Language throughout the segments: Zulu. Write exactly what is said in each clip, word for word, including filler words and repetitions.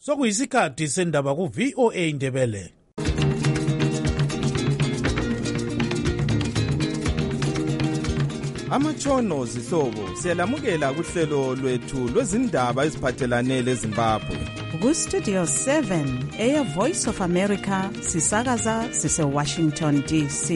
Sokuyisikhathi sendaba ku V O A Ndebele. Amatshono zihlobo siyalamukela kuhlelo lwethu lwezindaba eziphathelane leZimbabwe. Ku Studio seven eya Voice of America sisakaza sise Washington D C.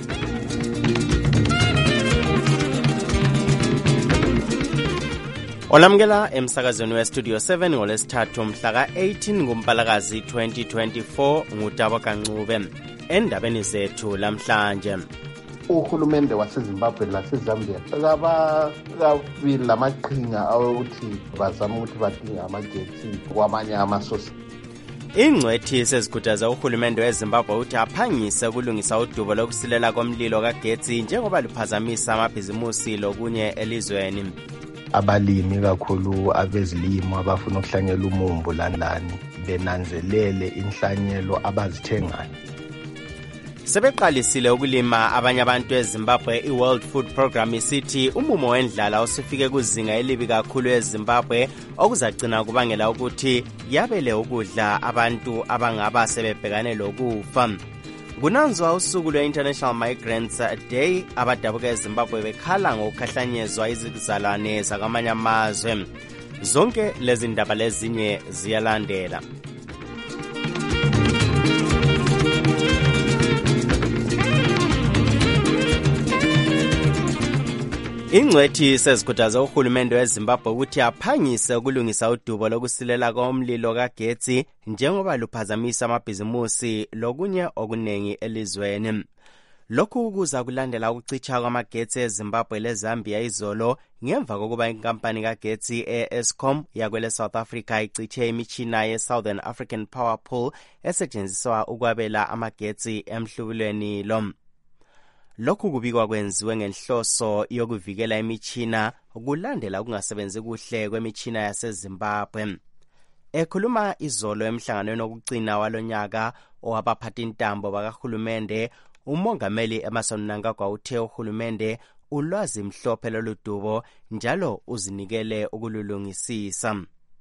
Olamukela emsakazweni we Studio seven ngolesithathu mhla ka eighteen nguMpalakazi twenty twenty-four ngutabo kancube. Endabeni zethu lamhlanje, uhulumende waseZimbabwe laseZambia akaba kabi lamaqhinga awukuthi bazama ukuthi badinga amagetsi kwamanye amasosi. Ingcwethi sezikhuthaza uhulumende weZimbabwe ukuthi aphangise ukulungisa udubo lokusilela komlilo kagetsi njengoba luphazamisa amabhizimusi lokunye elizweni. Abalimi kakhulu abezilimo abafuna ukuhlanyela umumbu landlani benanzelele inhlanyelo abazithengayo. Sebeqalisile ukulima abanye abantu eZimbabwe. I-World Food Program isithi umumo wendlala osifike kuzinga elibi kakhulu eZimbabwe okuzagcina kubangela ukuthi yabele ukudla abantu abangaba sebebhekane lokufa. Kunanzwa usuku lwe-International Migrants Day, abadabuka eZimbabwe bekhala ngokukhahlanyezwa izizalwane zakwamanye amazwe. Zonke lezi ndaba lezinye ziyalandela. Ingcwethi sezikhuthaza uhulumende weZimbabwe ukuthi aphangise ukulungisa udubo lokusilela komlilo kagetsi njengoba luphazamisa amabhizimusi lokunye okunengi elizweni. Lokhu kuza kulandela ukucitsha kwamagetsi eZimbabwe leZambia izolo ngemva kokuba inkampani kagetsi e-Eskom yakwele South Africa icitshe imitshina ye-Southern African Power Pool esetshenziswa ukwabela amagetsi emhlubulweni lo. Lokhu kubikwa kwenziwe ngenhloso yokuvikela imitshina kulandela ukungasebenzi kuhle kwemitshina yaseZimbabwe. Ekhuluma izolo emhlanganweni wokugcina walonyaka owabaphatha intambo bakahulumende, umongameli Emmerson Mnangagwa uthe uhulumende ulwazi mhlophe loludubo njalo uzinikele ukululungisisa.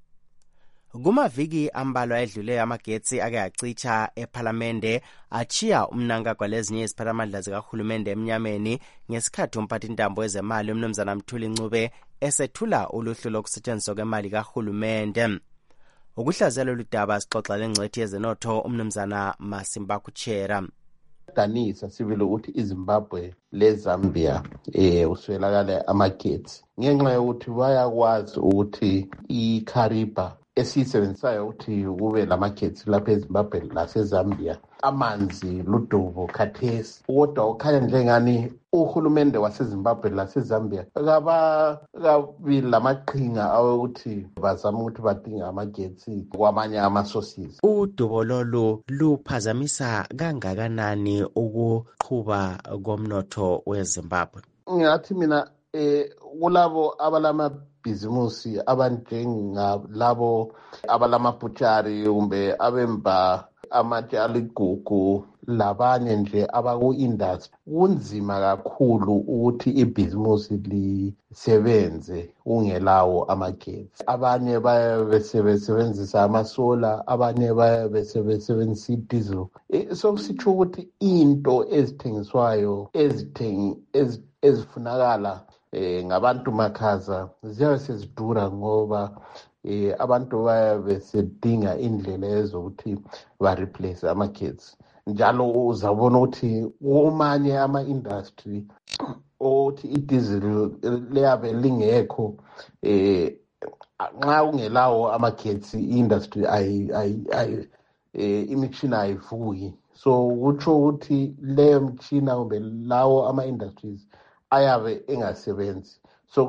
Kumaviki ambalwa edluleyo amagetsi ake acitsha ePhalamende achiya uMnangagwa lezinye iziphathamandla zikahulumende emnyameni ngesikhathi umphathintambo wezemali uMnumzana Mthuli Ncube esethula uluhlu lokusetshenziswa kwemali kahulumende. Ukuhlazela oludaba sixoxa lengcwethi yezenotho uMnumzana Masimba Kuchera. Danisa sivile ukuthi iZimbabwe leZambia eh uswelakala amagetsi ngenxa yokuthi bayakwazi ukuthi iKariba esisebenzayo ukuthi kube lamagetsi lapha eZimbabwe laseZambia amanzi ludubo khathesi. Kodwa ukhanya njengani uhulumende waseZimbabwe laseZambia akaba kabi lamaqhinga awukuthi bazama ukuthi badinga amagetsi kwamanye amasources. Udubo lolu luphazamisa kangakanani ukuqhuba komnotho weZimbabwe? Ngathi mina eh kulabo abalama bhizimusi abanjengalabo abalamabhutshari kumbe abemba amatshali gugu labanye nje abaku-industry kunzima kakhulu ukuthi ibhizimusi lisebenze ungelawo amagetsi. Abanye bayabesebenzisa amasola, abanye bayabesebenzisa idiesel. Sokusitsho ukuthi into ezithengiswayo ezithengi ezifunakala eh ngabantu makhaza ziyabe sezidura ngoba eh abantu bayabe sedinga indlela ezokuthi ba replace amagetsi. Njalo uzabona ukuthi omanye ama industry othi idiesel leyabe lingekho eh nxa ungelawo amagetsi industry ay ay eh imishina ayivuki. So kutsho ukuthi leyo mchina kumbe lawo ama industries ayabe engasebenzi. So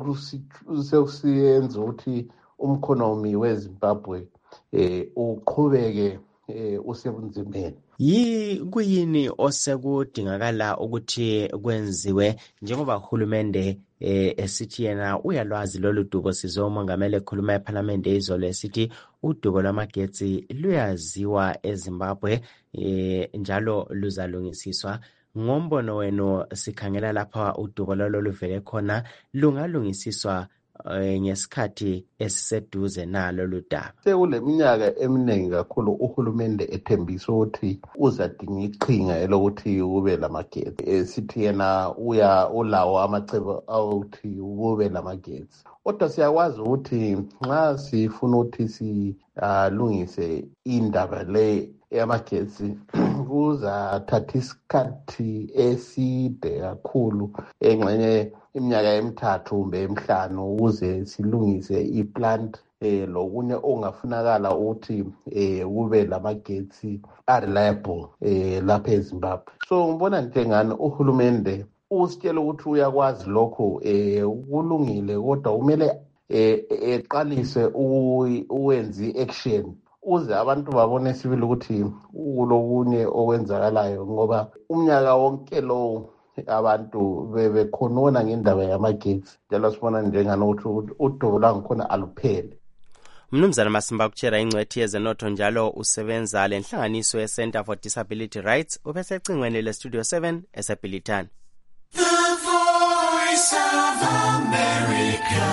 kusiyenza ukuthi umkhonomi weZimbabwe eh uqhubeke eh usebunzimeni. Yi kuyini osekudingakala ukuthi kwenziwe njengoba uhulumende eh esithi yena uyalwazi lolu dubo sizwe umongameli ekhuluma ePhalamende izolo esithi udubo lwamagetsi luyaziwa eZimbabwe eh njalo luzalungisiswa. Ngombono wenu sikhangela lapha udubo lolu luvele khona lungalungisiswa eh, ngesikhathi esiseduze nalo ludaba. Sekuleminyaka eminingi kakhulu uhulumende ethembisa ukuthi uzadinga iqhinga elokuthi kube lamagetsi. Esithi yena uya ulawo amacebo awukuthi kube lamagetsi. Kodwa siyakwazi ukuthi nxa sifuna ukuthi silungise indaba le yamagetsi kuzathatha isikhathi eside kakhulu, engxenye iminyaka emithathu kumbe emihlanu ukuze silungise iplant eh lokunye ongafunakala ukuthi eh kube lamagetsi a-reliable eh lapha eZimbabwe. So ngibona njengani uhulumende usitshela ukuthi uyakwazi lokho eh kulungile, kodwa kumele eh eqalise uwenzi action uze abantu babone sibili ukuthi kulokunye okwenzakalayo, ngoba umnyaka wonke lo abantu bebekhonona ngendaba yamagetsi, njalo sibona njenganokuthi udubo langikhona aluphele. Mnumzana Masimba kutshera ingcwethi yezenotho njalo usebenza lenhlanganiso ye-Center for Disability Rights, ubesecingweni le-Studio seven eseBhilitane. The Voice of America,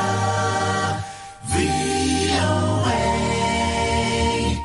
V O A.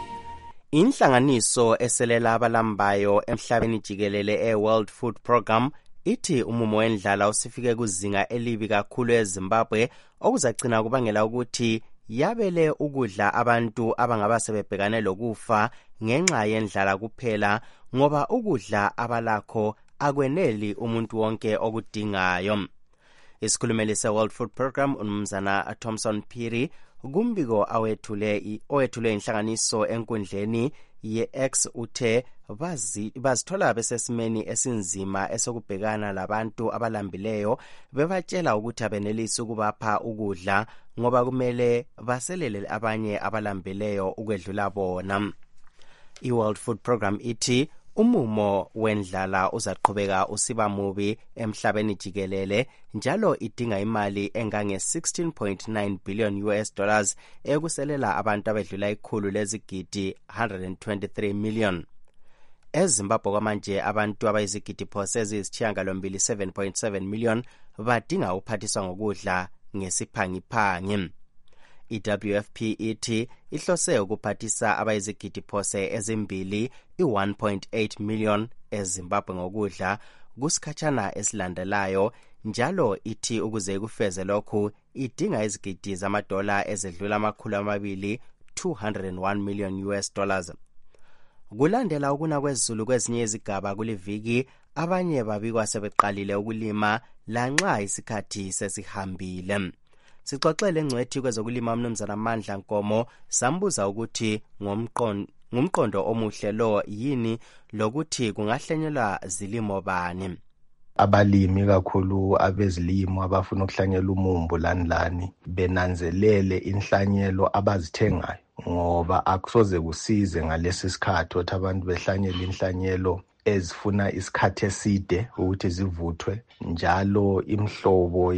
Inhlanganiso eselela abalambayo emhlabeni jikelele e-World Food Program ithi umumo wendlala usifike kuzinga elibi kakhulu eZimbabwe, okuzagcina kubangela ukuthi yabele ukudla abantu abangaba sebebhekane lokufa ngenxa yendlala kuphela, ngoba ukudla abalakho akweneli umuntu wonke okudingayo. Isikhulumeli se-World Food Program uMnumzana Thompson Phiri kumbiko awethule owethule inhlanganiso enkundleni ye-X uthe bazi bazithola besesimeni esinzima esokubhekana labantu abalambileyo, bebatshela ukuthi abenelisi ukubapha ukudla ngoba kumele baselele abanye abalambileyo ukwedlula bona. I-World Food Program ithi umumo wendlala uzaqhubeka usiba mubi emhlabeni jikelele, njalo idinga imali engange sixteen point nine billion U S dollars ekuselela abantu abedlula ikhulu lezigidi one hundred twenty-three million. EZimbabwe kwamanje abantu abayizigidi phose eziyisishiyagalombili seven point seven million badinga uphathiswa ngokudla ngesiphangiphangi. I-W F P ithi ihlose ukuphathisa abayizigidi phose ezimbili i-one point eight million eZimbabwe ngokudla kusikhatshana esilandelayo, njalo ithi ukuze kufeze lokhu idinga izigidi zamadola ezedlula amakhulu amabili two hundred one million U S dollars. Kulandela ukuna kwezulu kwezinye izigaba kuliviki, abanye babikwa sebeqalile ukulima lanxa isikhathi sesihambile. Sixoxele ngcwethi kwezokulima uMnumzana Mandla Nkomo, sambuza ukuthi ngumqondo omuhle lo yini lokuthi kungahlenyelwa zilimo bani. Abalimi kakhulu abezilimo abafuna ukuhlanyela umumbu lani lani benanzelele inhlanyelo abazithengayo, ngoba akusoze kusize ngalesi sikhathi ukuthi abantu behlanyele inhlanyelo ezifuna isikhathi eside ukuthi zivuthwe, njalo imhlobo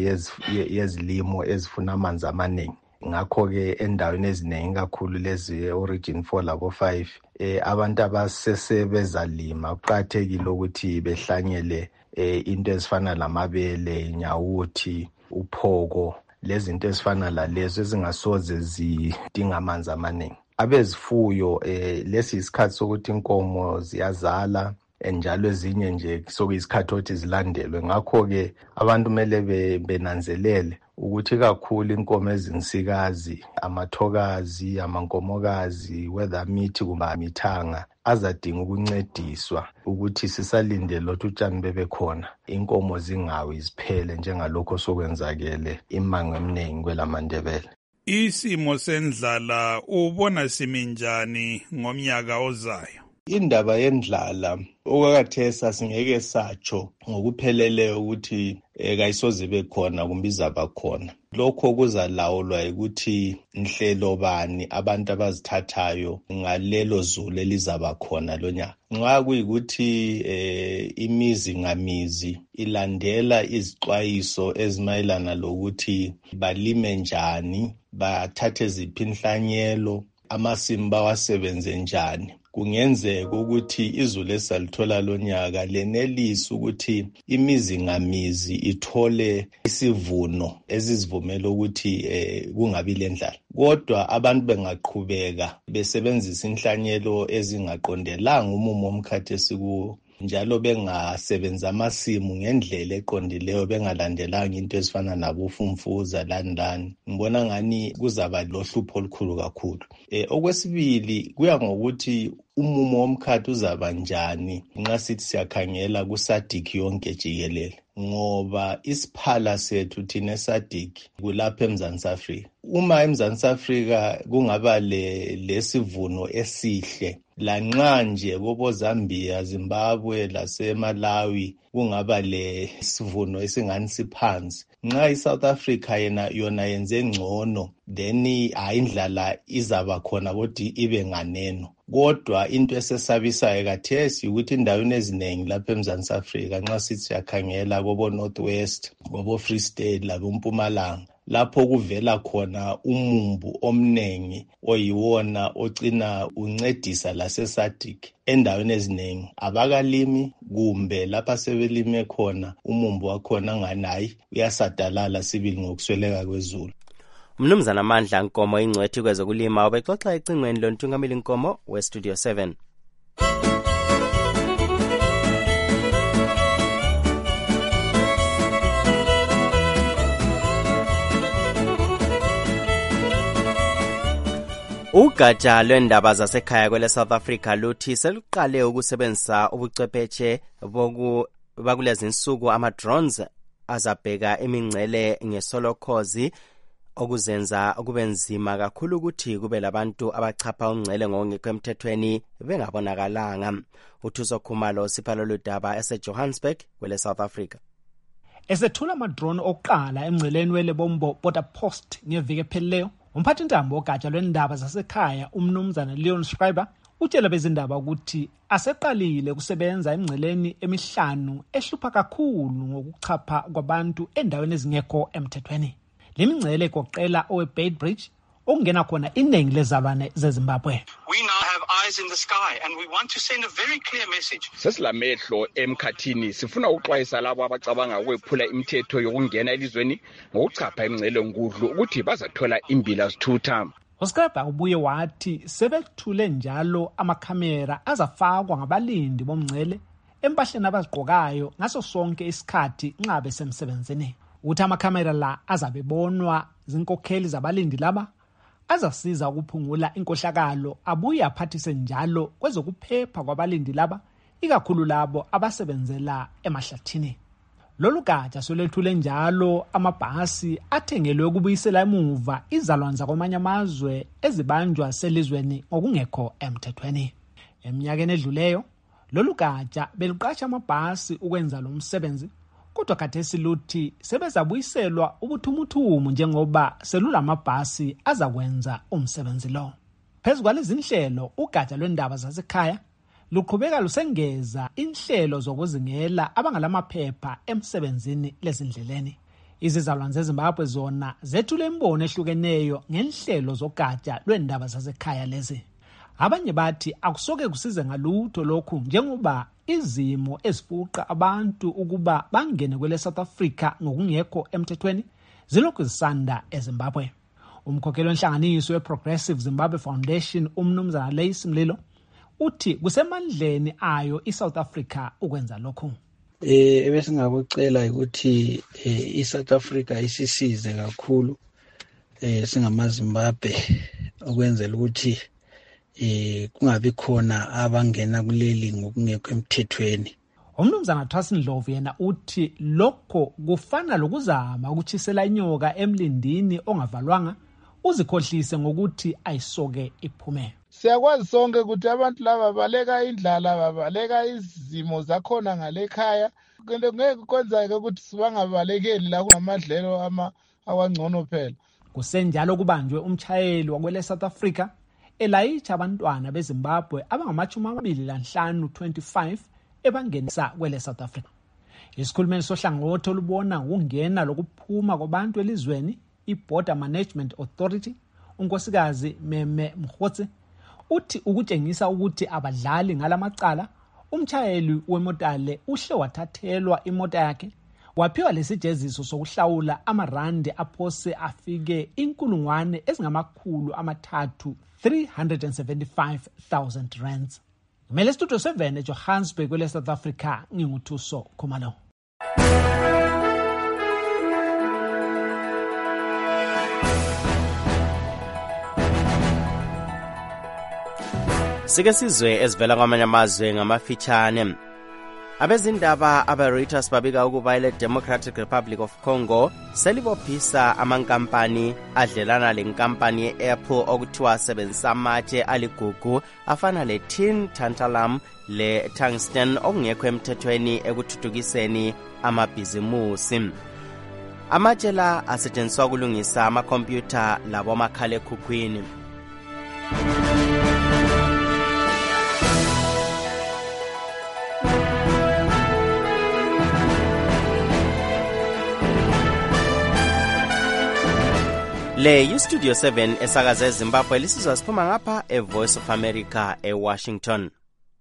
yezilimo ezifuna amanzi amaningi. Ngakho-ke endaweni eziningi kakhulu lezi origin four labo five eh abantu abasesebezalima kuqakathekile ukuthi behlanyele eh into ezifana lamabele, inyawuthi, uphoko, lezi zinto ezifana lalezo ezingasoze zidinga amanzi amaningi. Abezifuyo eh lesi isikhathi sokuthi inkomo ziyazala, njalo ezinye nje sokuyisikhathi ukuthi zilandelwe. Ngakho-ke abantu kumele benanzelele ukuthi kakhulu inkomo ezinsikazi, amathokazi, amankomokazi, whether mithi kumbe amithanga, azadinga ukuncediswa ukuthi sisalindele ukuthi utshani bebe khona, inkomo zingawi ziphele njengalokho sokwenzakele imango eminingi kwelaMandebele. Isimo sendlala ubona siminjani ngomnyaka ozayo? Indaba yendlala okwakathesa singeke satsho ngokupheleleyo ukuthi kayisoze bekhona kumbe izaba khona. Lokho kuzalawulwa ukuthi inhlelo bani abantu abazithathayo ngalelo zulu elizaba khona lonyaka. Nxa kuyikuthi eh, imizi ngamizi ilandela izixwayiso ezimayelana lokuthi balime njani, bathathe ziphi inhlanyelo, amasimu bawasebenze njani, kungenzeka ukuthi izulu esalithola lonyaka lenelisa ukuthi imizi ngamizi ithole isivuno ezizivumela ukuthi eh, kungabi lendlala. Kodwa abantu bengaqhubeka besebenzisa inhlanyelo ezingaqondelanga umumo omkhathi esikuwo, njalo bengasebenza amasimu ngendlela eqondileyo, bengalandelanga into ezifana nabofumfuza lani lani, ngibona ngani kuzaba lohlupho olukhulu kakhulu. Eh, okwesibili kuya ngokuthi umumo womkhathi uzaba njani nxa sithi siyakhangela kuSADC yonke jikelele, ngoba isiphala sethu thina eSADC kulapha eMzansi Afrika. Uma eMzansi Afrika kungaba le lesivuno esihle, lanxa nje kobo Zambia, Zimbabwe laseMalawi kungaba le sivuno esingani siphansi, nxa iSouth Africa yena yona yenze ngcono, then ayindlala izaba khona kodwa ibe nganeno. Kodwa into esesabisayo kathesi ukuthi indaweni eziningi lapha eMzansi Afrika nxa sithi siyakhangela kobo Northwest, kobo Free State laboMpumalanga, lapho kuvela khona umumbu omnengi oyiwona ocina uncedisa laseSADC. Endaweni eziningi abakalimi kumbe lapha sebelime khona umumbu wakhona nganayi uyasadalala sibili ngokusweleka kwezulu. Mnumzana Mandla Nkomo ingcwethi kwezokulima ubexoxa ecingweni lontungameli Nkomo weStudio seven. Ugatsha lwendaba zasekhaya kwele South Africa luthi seluqale ukusebenzisa ubuchwepheshe boku bakulezi insuku ama drones azabheka imingcele ngesolokhozi okuzenza kube nzima kakhulu ukuthi kube labantu abachapha ungcele ngokungekho emthethweni bengabonakalanga. Uthuso Khumalo siphala lodaba eseJohannesburg kwele South Africa. Esethula ama drone oqala emngceleni weLebombo border post ngeviki ephelileyo, umphathi ntambo ogatsha lwendaba zasekhaya umnumzana Leon Schreiber utshela bezindaba ukuthi aseqalile kusebenza emngceleni emihlanu ehlupha kakhulu ngokuchapha kwabantu endaweni ezingekho emthethweni. Lemingcele koqela oweBeitbridge okungena khona iningi lezalwane zeZimbabwe. We now have eyes in the sky and we want to send a very clear message. Sesilamehlo emkhathini, sifuna ukuxwayisa labo abacabanga ukwephula imithetho yokungena elizweni ngokuchapha imingcele ngudlu ukuthi bazathola imbila zithutha. Uskaba ubuye wathi sebethule njalo amakhamera azafakwa ngabalindi bomngcele empahleni abazigqokayo ngaso sonke isikhathi nxa besemsebenzini. Uthi amakhamera la azabebonwa zinkokheli zabalindi laba azasiza ukuphungula inkohlakalo, abuye aphathise njalo kwezokuphepha kwabalindi laba ikakhulu labo abasebenzela emahlathini. Lolu gatsha solethule njalo amabhasi athengelwe ukubuyisela emuva izalwane zakwamanye amazwe ezibanjwa selizweni ngokungekho emthethweni. Eminyakeni edluleyo lolu gatsha beluqasha amabhasi ukwenza lo msebenzi, kodwa khathesi luthi sebezabuyiselwa ubuthumuthumu njengoba selulamabhasi azakwenza umsebenzi lo. Phezu kwalezi inhlelo ugatsha lwendaba zasekhaya luqhubeka lusengeza inhlelo zokuzingela abangalamaphepha emsebenzini lezindleleni. Izizalwane zeZimbabwe zona zethule imbono ehlukeneyo ngenhlelo zogatsha lwendaba zasekhaya lezi. Abanye bathi akusoke kusize ngalutho lokhu njengoba izimo ezifuqa abantu ukuba bangene kwele South Africa ngokungekho emthethweni zilokhu zisanda eZimbabwe. Umkhokheli wenhlanganiso weProgressive Zimbabwe Foundation umnumzana Lace Mlilo uthi kusemandleni ayo iSouth Africa ukwenza lokhu. Eh ebesingakucela ukuthi eh, iSouth Africa isisize kakhulu eh singamaZimbabwe ukwenzela ukuthi eh kungabi khona abangena kuleli ngokungekho emthethweni. Umnumzana Thwasi Ndlovu yena uthi lokho kufana lokuzama ukuchisela inyoka emlindini ongavalwanga uzikhohlise ngokuthi ayisoke iphume. Siyakwazi sonke ukuthi abantu laba baleka indlala, babaleka izimo zakhona ngalekhaya. Ngeke ngeke kwenzeke ukuthi sibangabalekeli la kunamadlelo ama awangcono phela. Kusenjalo kubanjwe umchayeli wakwele South Africa elayitha abantwana beZimbabwe abangamachumi amabili lanhlanu twenty-five ebangenisa kwele South Africa. Isikhulumeli sohlangothi olubona ukungena lokuphuma kwabantu elizweni iBorder Management Authority unkosikazi Meme Mkhotse uthi ukutshengisa ukuthi abadlali ngalamacala, umtshayeli wemota le uhle wathathelwa imota yakhe, waphiwa lesijeziso sokuhlawula amarandi aphose afike inkulungwane ezingamakhulu amathathu three hundred seventy-five thousand rands. Mele Studio seven eJohannesburg kwele South Africa, nginguthuso Khumalo. Sike sizwe ezivela kwamanye amazwe ngamafitshane. Abezindaba abe-Reuters babika ukuba ile Democratic Republic of Congo selibophisa amankampani adlelana lenkampani ye-Apple okuthiwa asebenzisa amatshe aligugu afana le-tin, tantalum, le-tungsten okungekho emthethweni ekuthuthukiseni amabhizimusi. Amatshe la asetshenziswa ukulungisa amakhompyutha labomakhalekhukhwini. Le yi-Studio seven esakaza eZimbabwe lisizwa siphuma ngapha e-Voice of America e-Washington.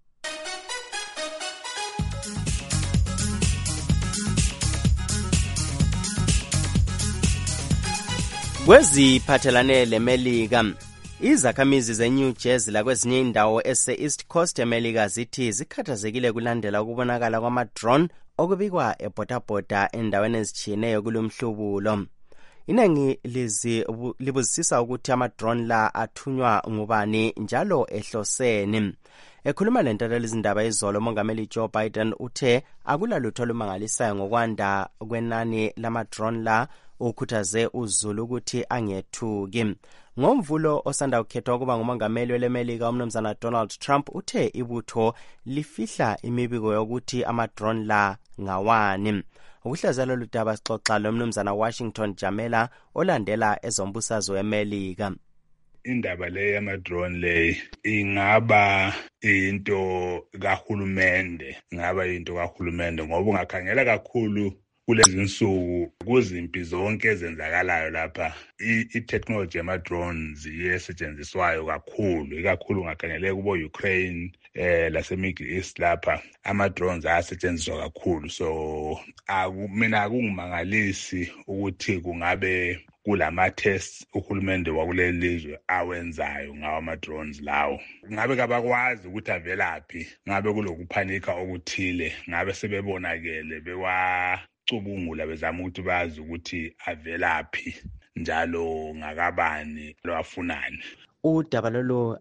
Kweziphathelane leMelika, izakhamizi zeNew Jersey lakwezinye indawo ese-East Coast eMelika zithi zikhathazekile kulandela ukubonakala kwama-drone okubikwa ebhodabhoda endaweni ezitshiyeneyo kulomhlubulo. Inengi lizi libuzisisa ukuthi ama-drone la athunywa ngubani njalo ehloseni. Ekhuluma lentatheleli izindaba izolo, uMongameli Joe Biden uthe akulalutho olumangalisayo ngokwanda kwenani lama-drone la, ukhuthaze uZulu ukuthi angethuki. Ngomvulo osanda kukhethwa ukuba ngumongameli weleMelika, umnumzana Donald Trump uthe ibutho lifihla imibiko yokuthi ama-drone la ngawani. Ukuhlazela ludaba sixoxa lomnumzana Washington Jamela olandela ezombusazwe weMelika. Indaba le yama-drone le ingaba into kahulumende, ingaba into kahulumende ngoba ungakhangela kakhulu kulezi insuku kuzimpi zonke ezenzakalayo lapha i-technology yama-drones iyesetshenziswayo kakhulu, ikakhulu ungakhangeleka kubo Ukraine eh lase-Middle East lapha ama-drones ayasetshenziswa kakhulu. So mina akungimangalisi ukuthi kungabe kulama-tests uhulumende wakuleli lizwe awenzayo ngawo ama-drones lawo. Ngabe kabakwazi ukuthi avelaphi, ngabe kulokuphanika okuthile, ngabe sebebonakele bewacubungula bezama ukuthi bazi ukuthi avelaphi njalo ngakabani lwafunani. Udaba lolu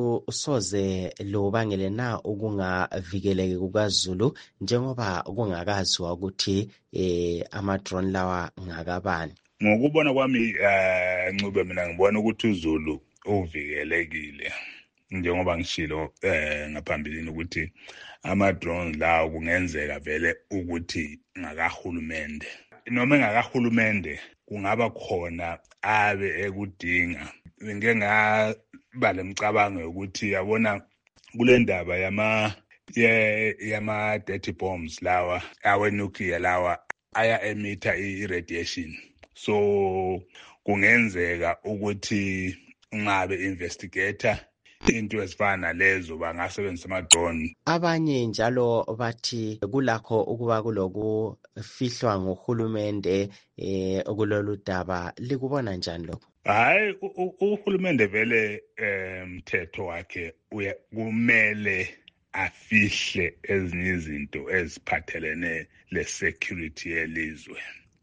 alusoze lubangele na ukungavikeleki kukaZulu njengoba kungakaziwa ukuthi eh ama-drone lawa ngakabani? Ngokubona kwami eh Ncube, mina ngibona ukuthi uZulu uvikelekile njengoba ngishilo eh ngaphambilini ukuthi ama-drones lawo kungenzeka vele ukuthi ngakahulumende. Noma ngakahulumende kungaba khona abe ekudinga. Ngike ngaba lemcabango yokuthi yabona kule ndaba yama yama dirty bombs lawa awe nuclear lawa aya emita i-radiation. So kungenzeka ukuthi ungabe investigator into ezifana lezo bangasebenzisa ama-drone. Abanye njalo bathi kulakho ukuba kulokufihlwa ngohulumende eh kulolu daba. Likubona njani lokho? Hayi, uhulumende vele umthetho wakhe kumele afihle ezinye izinto eziphathelene le-security yelizwe,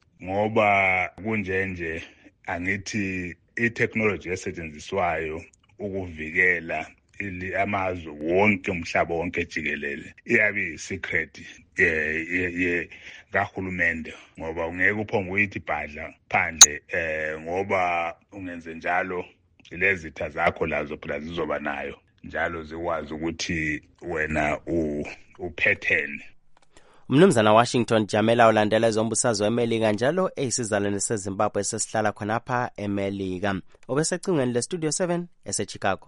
ngoba kunjenje angithi i-technology esetshenziswayo ukuvikela amazwe wonke umhlaba wonke jikelele iyabe secret ye kahulumende, ngoba ungeke uphonge uyithi ibhadla phandle eh ngoba ungenze njalo lezi zitha zakho lazo phela zizoba nayo njalo zikwazi ukuthi wena uphethene. Umnumzana Washington Jamela olandela ezombusazwe weMelika njalo eyisizalwane seZimbabwe sesihlala khonapha eMelika. Obesecingweni le-Studio seven ese-Chicago.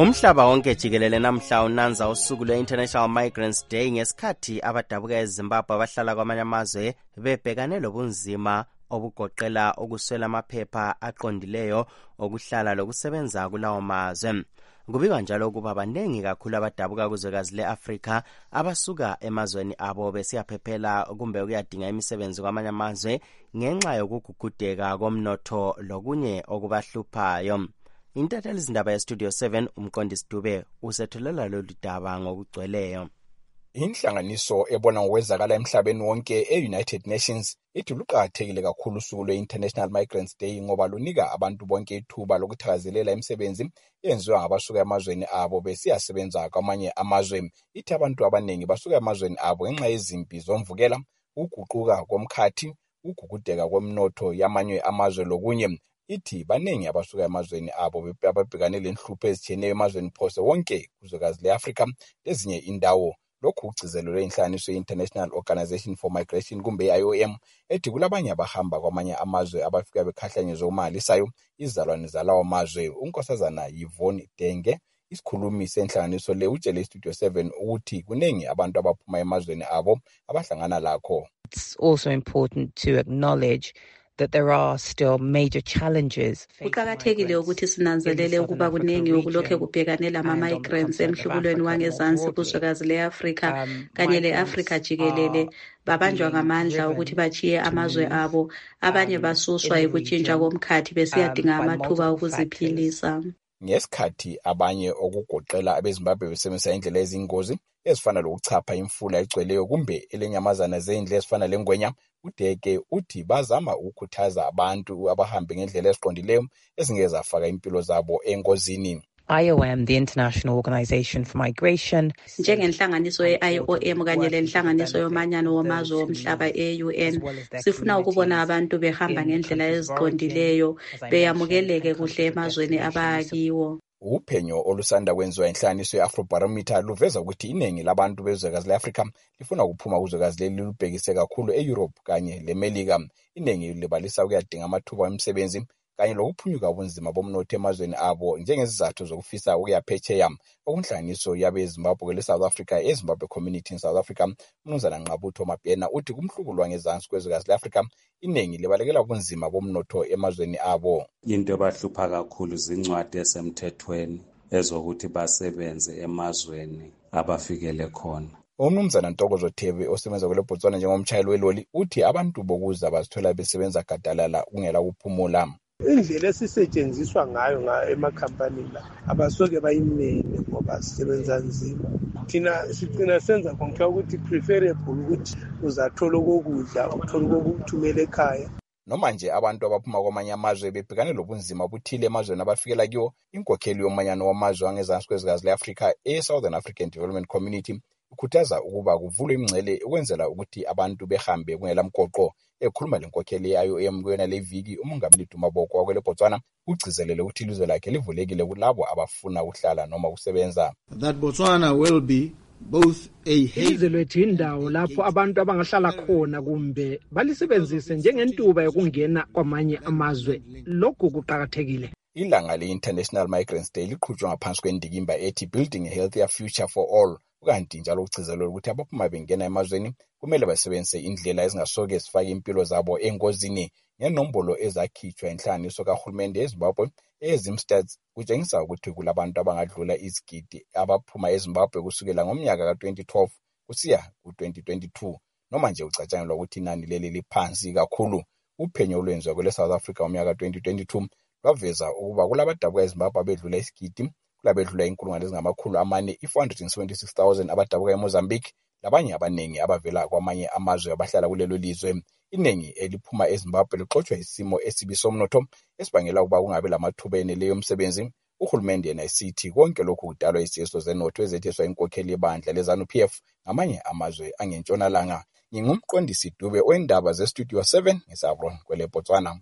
Umhlaba wonke jikelele namhla unanza usuku lwe-International Migrants Day ngesikhathi abadabuka eZimbabwe abahlala kwamanye amazwe bebhekane lobunzima obugoqela ukuswela amaphepha aqondileyo okuhlala lokusebenza kulawo mazwe. Kubikwa njalo ukuba baningi kakhulu abadabuka kuzwekazi le-Afrika abasuka emazweni abo besiyaphephela kumbe ukuyadinga imisebenzi kwamanye amazwe ngenxa yokugugudeka komnotho lokunye okubahluphayo. Intatheli izindaba ye-Studio seven umqondisi Dube usethulela lolu daba ngokugcweleyo. Inhlanganiso ebona ngokwenzakala emhlabeni wonke e-United Nations ithi luqakathekile kakhulu usuku lwe-International Migrants Day ngoba lunika abantu bonke ithuba lokuthakazelela imisebenzi eyenziwa ngabasuka emazweni abo besiyasebenza kwamanye amazwe. Ithi abantu abaningi basuka emazweni abo ngenxa yezimpi zomvukela, ukuguquka komkhathi, ukugugudeka kwemnotho yamanye amazwe lokunye. Ithi baningi abasuka emazweni abo ababhekane lenhlupho ezitshiyeneyo emazweni phose wonke kuzwekazi le-Afrika lezinye indawo. Lokhu kugcizelelwe inhlanganiso ye-International Organization for Migration kumbe I O M ethi kulabanye abahamba kwamanye amazwe abafika bekhahlanyezwa umalisayo izalwane zalawo mazwe. Unkosazana Yvonne Denge isikhulumi senhlanganiso le utshele iStudio seven ukuthi kuningi abantu abaphuma emazweni abo abahlangana lakho. It's also important to acknowledge that there are still major challenges. Kuqakathekile ukuthi sinanzelele ukuba kuningi okulokhe kubhekane lama-migrants emhlubulweni wangezansi kuzwekazi le-Afrika kanye le-Afrika jikelele babanjwa ngamandla ukuthi bachiye amazwe abo, abanye basuswa ekutshintsha komkhathi besiyadinga amathuba okuziphilisa. Ngesikhathi abanye okugoqela abeZimbabwe besebenzisa indlela ezingozi ezifana lokuchapha imfula egcweleyo kumbe elenyamazana zendle ezifana lengwenya, uDeke uthi bazama ukukhuthaza abantu abahambe ngendlela eziqondileyo ezingeza afaka impilo zabo engozini. I O M, the International Organization for Migration, njengenhlanganiso ye-I O M kanye lenhlanganiso yomanyano wamazwe omhlaba e-U N, sifuna ukubona abantu behamba ngendlela eziqondileyo beyamukeleke kuhle emazweni abakiwo. Uphenyo olusanda kwenziwa inhlanganiso ye-Afrobarometer luveza ukuthi iningi labantu bezwekazi le-Afrika lifuna ukuphuma kuzwekazi leli lubhekise kakhulu e-Europe kanye le-Melika. Iningi libalisa ukuyadinga amathuba emisebenzi kanye lokuphunyuka ubunzima bomnotho emazweni abo njengezizathu zokufisa ukuyaphetsheya. Okunhlanganiso yabeZimbabwe le-South Africa eZimbabwe Community in South Africa, Mnumzana Nqabutho Mabhena uthi kumhlubulo wangezansi kwezwekazi le-Afrika iningi libalekela ubunzima bomnotho emazweni abo. Into abahlupha kakhulu zincwadi esemthethweni ezokuthi basebenze emazweni abafikele khona. Umnumzana Ntokozo Thebe osebenza kule Botswana njengomtshayeli weloli uthi abantu bokuza bazithola besebenza gadalala kungela ukuphumula. Indlela esisetshenziswa ngayo nga emakhampani la abasoke bayimene ngoba sisebenza nzima. Thina sigcina senza konke ukuthi preferable ukuthi uzathola ukudla ukuthola ukuthumela ekhaya. Noma nje abantu abaphuma kwamanye amazwe bebhekane lobunzima buthile emazweni abafikela kiwo, inkokheli yomanyano wamazwe angezansi kwezwekazi le-Afrika e-Southern African Development Community ukhuthaza ukuba kuvulwe imingcele ukwenzela ukuthi abantu behambe kungela mgoqo. Ekhuluma lenkokheli ye-I O M kuyona le viki umongameli Dumaboko wakwele Botswana ugcizelele ukuthi ilizwe lakhe livulekile kulabo abafuna ukuhlala noma ukusebenza. That Botswana will be both a ilizwe lethu indawo lapho abantu abangahlala khona kumbe balisebenzise njengentuba yokungena kwamanye amazwe. Lokhu kuqakathekile. Ilanga le-International Migrants Day liqhutshwa ngaphansi kwendikimba ethi Building a Healthier Future for All. Ukanti njalo ugcizelele ukuthi abaphuma bengena emazweni kumele basebenzise indlela ezingasoke zifake impilo zabo engozini. Ngenombolo ezakhitshwa inhlanganiso kahulumende eZimbabwe eZimstats kutshengisa ukuthi kulabantu abangadlula izigidi abaphuma eZimbabwe kusukela ngomnyaka ka twenty twelve kusiya ku twenty twenty-two. Noma nje ucatshangelwa ukuthi inani leli liphansi kakhulu. Uphenyo olwenziwa kwele South Africa ngomnyaka ka twenty twenty-two lwaveza ukuba kulabadabuka eZimbabwe abedlula isigidi, kulabedlula inkulungwane ezingamakhulu amane i-four hundred seventy-six thousand abadabuka eMozambique, labanye abaningi abavela kwamanye amazwe abahlala kulelo lizwe. Iningi eliphuma eZimbabwe lixotsha isimo esibi somnotho esibangela ukuba kungabe lamathuba eneleyo omsebenzi. Uhulumende yena esithi konke lokhu kudalwa isiso zenotho ezetheswa inkokheli yebandla leZANU P F ngamanye amazwe angentshonalanga. Ngingumqondisi Dube oendaba ze-Studio seven ngeSavron kwele Botswana.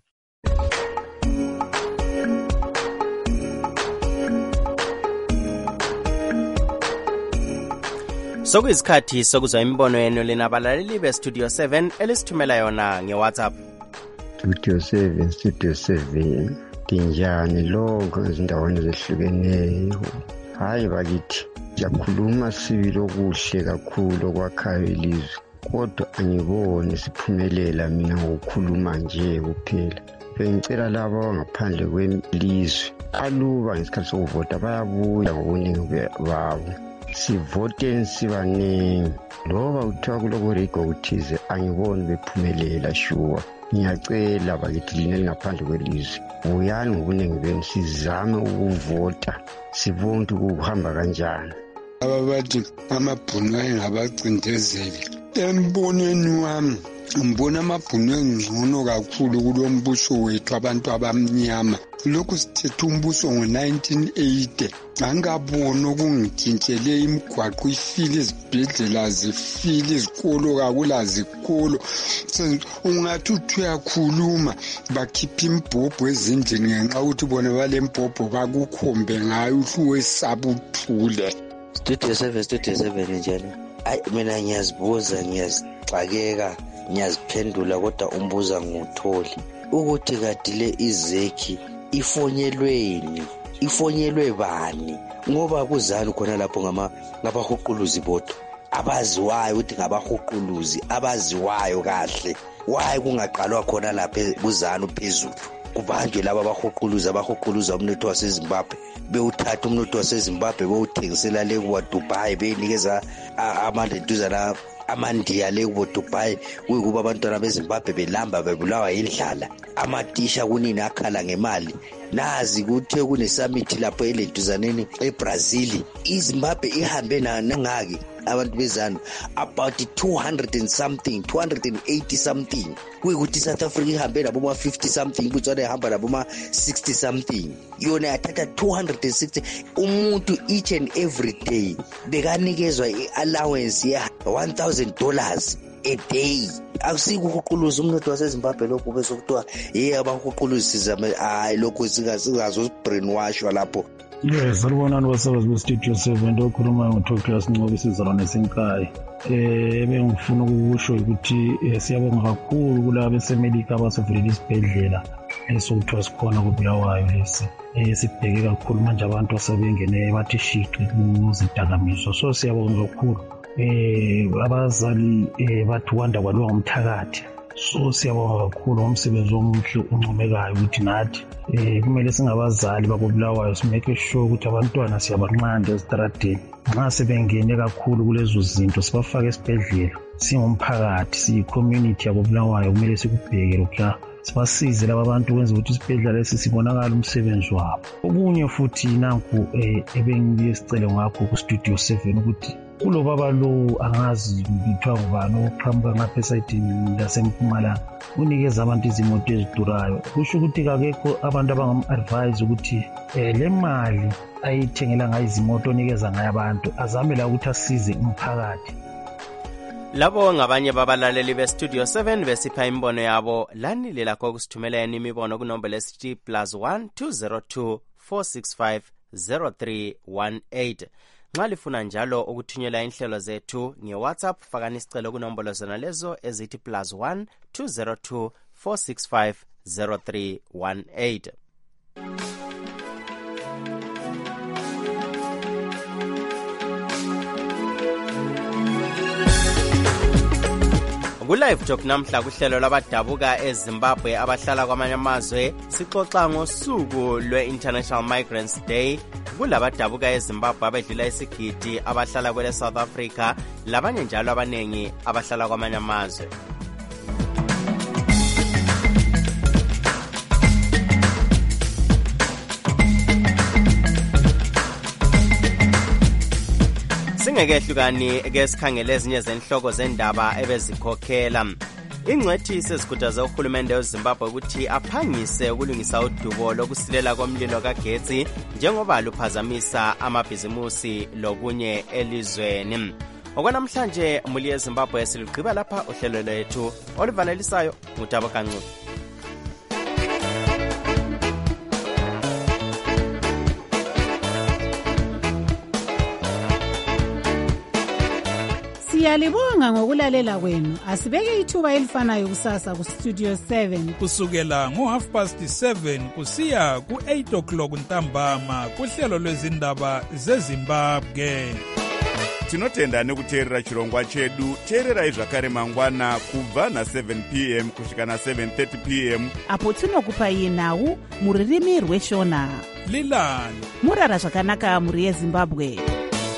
Sokuyisikhathi sokuzwa imibono yenu lena balaleli be-Studio seven elisithumela yona nge-WhatsApp. Studio seven, Studio seven. Tinjani lonke ezindaweni ezihlukeneyo Hayi bakithi, siyakhuluma sibili okuhle kakhulu okwakhayo ilizwe. Kodwa angiboni siphumelela mina ngokukhuluma nje kuphela. Bengicela labo abangaphandle kwelizwe aluba ngesikhathi sokuvota bayabuya ngobuningi babo. Sivoteni sibaningi. Loba kuthiwa kulokurigo kuthize angiboni bephumelela shuwa. Ngiyacela bakithi lina lingaphandle kwelizwe, buyani ngobuningi benu sizame ukuvota sibone ukuthi kuhamba kanjani. Aba bathi amabhunu ayengabacindezeli. Embonweni wami ngibona amabhunu engcono kakhulu kulo mbuso wethu abantu abamnyama. Lokhu sithethe umbuso ngo-nineteen eighty. Angaboni okungitshintshele imigwaqo ifile, izibhedlela zifile, izikolo kakula zikolo. Ungathi uthi uyakhuluma bakhipha imbhobho ezindlini ngenxa ukuthi bona bale mbhobho bakukhombe ngayo uhlwesaba uthule. Studio seven, Studio seven njalo. Ayi mina ngiyazibuza, ngiyazixakeka, ngiyaziphendula kodwa umbuza ngutholi. Ukuthi kade le izeki ifonyelweni, ifonyelwe bani? Ngoba kuzani khona lapho ngama ngabahuquluzi bodwa abaziwayo ukuthi ngabahuquluzi abaziwayo kahle. Why kungaqalwa khona lapha kuzani phezulu? Kubanjwe laba abahuquluzi abahuquluza umnotho waseZimbabwe, bewuthatha umnotho waseZimbabwe bewuthengisela le kwa Dubai, benikeza amandeduzana amandiya le ku Dubai, kuyikuba abantwana beZimbabwe belamba bebulawa indlala, amatisha kunini akhala ngemali. Nazi kuthe kune summit lapho eleduzaneni eBrazil, iZimbabwe ihambe nangaki abantu bezana about two hundred and something, two hundred eighty something. Kuyikuthi South Africa ihambe nabo ma fifty something, Botswana ihamba nabo ma sixty something. Yona yathatha two hundred sixty. Umuntu each and every day bekanikezwa i-allowance ya one thousand dollars a day. Akusikuhuquluza umnotho waseZimbabwe lokho bese kuthiwa hey abahuquluzi sizame hayi lokho singazo brainwashwa lapho. Yes, salibonani basebenzi be-Studio seven, okhuluma ngoThokias Ncube isizalwane esenkayi. Eh bengifuna ukusho ukuthi siyabonga kakhulu kulabo beseMelika abasovelela isibhedlela esokuthiwa sikhona kuBulawayo lesi. Eh sibheke kakhulu manje abantu asebengene bathi shiqi kuzidakamizwa. So siyabonga kakhulu. Eh abazali eh bathi wanda kwaliwa ngomthakathi. So siyabonga kakhulu ngomsebenzi omuhle uncomekayo ukuthi nathi eh kumele singabazali babulawayo simeke sure ukuthi abantwana siyabanqanda ezitradeni. Nxa sebengene kakhulu kulezo zinto sibafaka esibhedlela. Singumphakathi, siyi-community yabobulawayo kumele sikubheke lokho. Sibasize laba bantu ukwenza ukuthi isibhedlela lesi sibonakala umsebenzi wabo. Okunye futhi nanku eh ebengiyesicelo ngakho ku-Studio seven ukuthi kulo baba lo angazi ngithiwa ngubani oqhamuka ngapha esayidini laseMpumalanga unikeza abantu izimoto ezidurayo. Kusho ukuthi kakekho abantu abangam-advise ukuthi eh le mali ayithengela ngayo izimoto onikeza ngayo abantu azame la ukuthi asize umphakathi. Labo ngabanye babalaleli be-Studio seven besipha imbono yabo. Lani lelakho kusithumeleni imibono kunombolo esithi plus one two zero two four six five zero three one eight. Nxa lifuna njalo ukuthunyela inhlelo zethu nge-WhatsApp fakani isicelo kunombolo zona lezo ezithi plus one two zero two four six five zero three one eight. Ku-Live Talk namhla kuhlelo labadabuka eZimbabwe abahlala kwamanye amazwe sixoxa ngosuku lwe-International Migrants Day. Kulabadabuka eZimbabwe abedlula isigidi abahlala kwele South Africa, labanye njalo abanengi abahlala kwamanye amazwe. Singekehlukani ke sikhangele ezinye zenhloko zendaba ebezikhokhela. Ingcwethi sezikhuthaze uhulumende weZimbabwe ukuthi aphangise ukulungisa udubo lokusilela komlilo kagetsi njengoba luphazamisa amabhizimusi lokunye elizweni. Okwanamhlanje muli yeZimbabwe siligqiba lapha uhlelo lwethu oluvalelisayo ngutabo kancube. Siyalibonga ngokulalela kwenu. Asibeke ithuba elifanayo kusasa ku Studio seven kusukela ngo half past seven kusiya ku eight o'clock ntambama kuhlelo lwezindaba zeZimbabwe. Tinotenda nekuteerera chirongwa chedu. Teererai zvakare mangwana kubva na seven p m kusvika na seven thirty p m apo tinokupai nhau muririmi rweshona. Lilani murara zvakanaka muri yeZimbabwe.